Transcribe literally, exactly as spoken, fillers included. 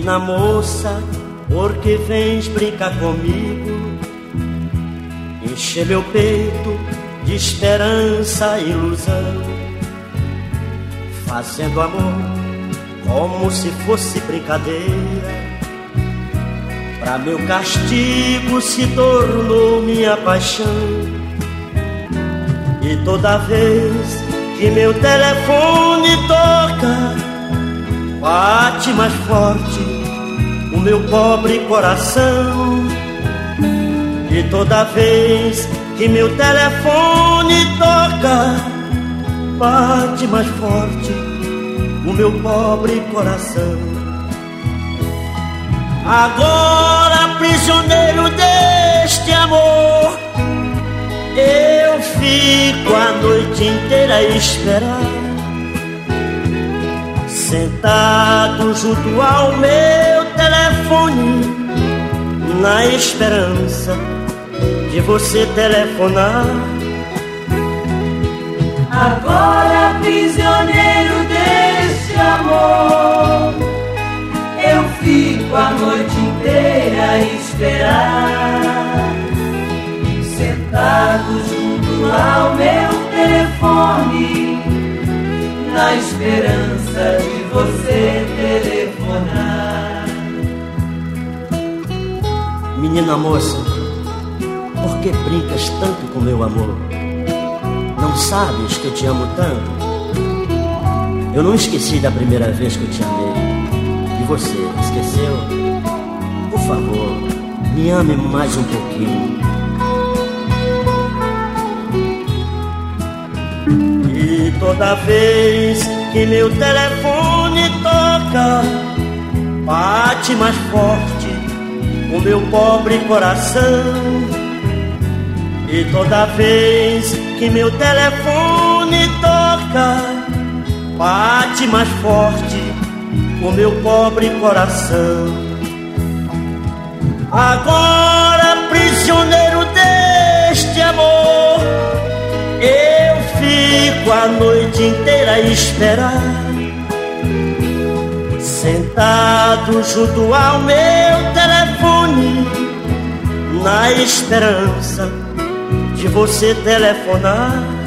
Menina moça, por que vens brincar comigo? Encher meu peito de esperança e ilusão, fazendo amor como se fosse brincadeira. Pra meu castigo se tornou minha paixão. E toda vez que meu telefone toca, bate mais forte o meu pobre coração. E toda vez que meu telefone toca, bate mais forte o meu pobre coração. Agora, prisioneiro deste amor, eu fico a noite inteira a esperar, sentado junto ao meu telefone, na esperança de você telefonar. Agora, prisioneiro deste amor, eu fico a noite inteira a esperar, sentado junto ao meu telefone, na esperança de você telefonar. Menina moça, por que brincas tanto com meu amor? Não sabes que eu te amo tanto? Eu não esqueci da primeira vez que eu te amei. E você, esqueceu? Por favor, me ame mais um pouquinho. E toda vez que meu telefone toca, bate mais forte o meu pobre coração. E toda vez que meu telefone toca, bate mais forte o meu pobre coração. Agora, prisioneiro deste amor, eu fico a noite inteira a esperar, sentado junto ao meu telefone, na esperança de você telefonar.